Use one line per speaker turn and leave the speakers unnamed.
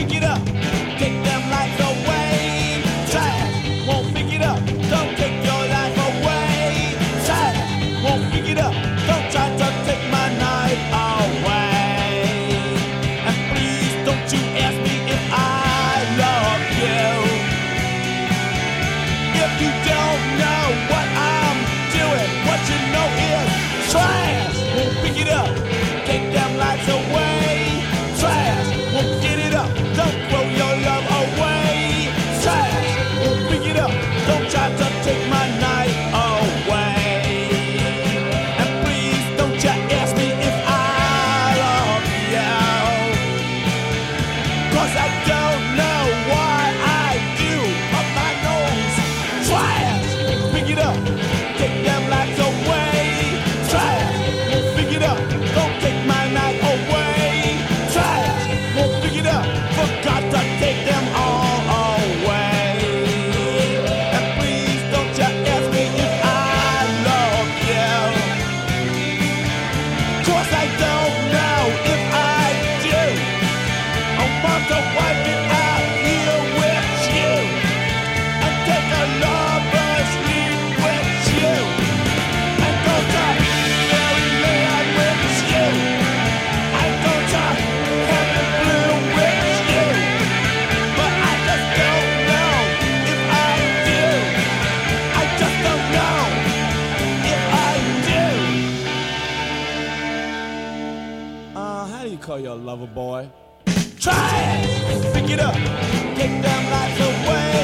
pick it up. Take them lights away. Trash won't pick it up. Don't take your life away. Trash won't pick it up. Don't try to take my night away. And please don't you ask me if I love you. If you don't know what I'm doing, what you know is trash won't pick it up. Take them lights away. Trash won't get it up. Don't throw your love away. Trash won't pick it up. Don't try to take my night away. And please don't you ask me if I love you. 'Cause I don't know why I do. Up my nose. Trash won't pick it up. Take them lights away. Trash won't pick it up. Don't take my night away. Trash won't pick it up. Forgot to take them all away. And please don't you ask me if I love you. 'Cause I don't know if I do. I want to wipe it out here with you. And take a lover's leave with you. And go to fairyland with you. And go to heaven blue with you. But I just don't know if I do. I just don't know if I do. How do you call your lover boy? Try it, pick it up, take them lights away.